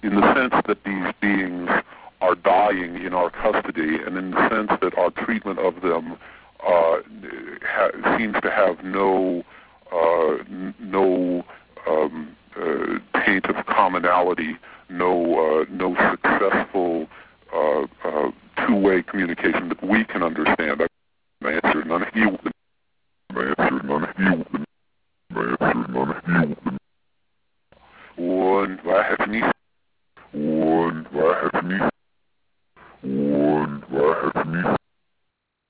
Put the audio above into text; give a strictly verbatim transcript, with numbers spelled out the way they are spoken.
in the sense that these beings are dying in our custody, and in the sense that our treatment of them uh, ha seems to have no uh, no um, uh, taint of commonality, no uh, no successful uh, uh, two-way communication that we can understand. My answer, none of you. My answer, none of you. My answer, none of you. Und واحد nicht. Und واحد nicht.